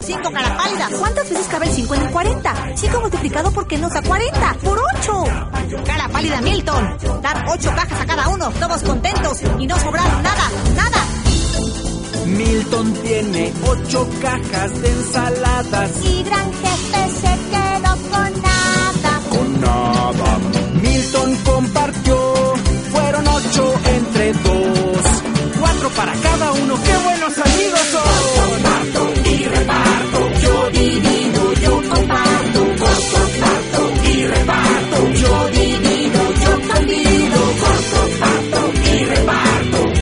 5, cara pálida. ¿Cuántas veces cabe el 5 en el 40? 5 multiplicado por qué nos da 40. ¡Por 8! Cara pálida, Milton. Dar 8 cajas a cada uno, todos contentos y no sobraron nada. Milton tiene 8 cajas de ensaladas. Y gran jefe se quedó con nada.